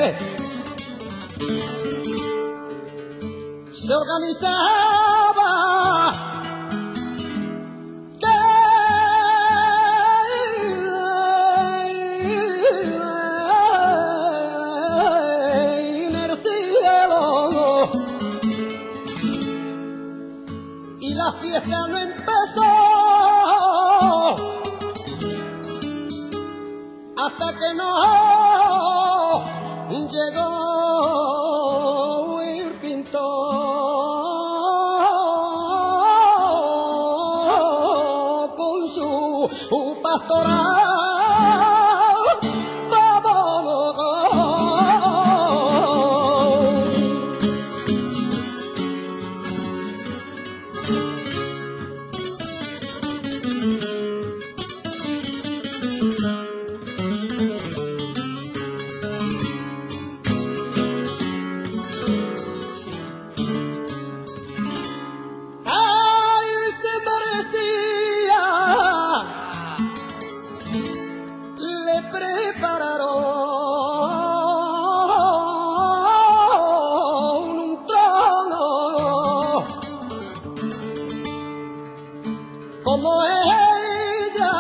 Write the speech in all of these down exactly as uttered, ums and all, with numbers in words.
se organizaba que en el cielo y la fiesta no empezó hasta que no llegó el pintor con su pastoral. Prepararon un trono como ella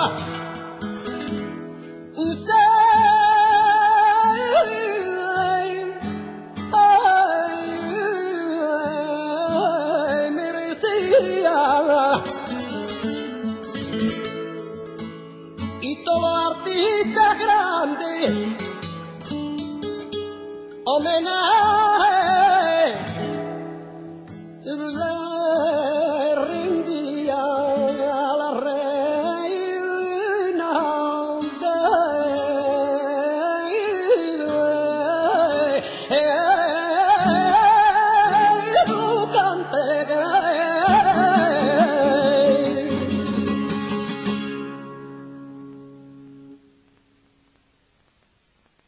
se merecía, y todo artista grande homenaje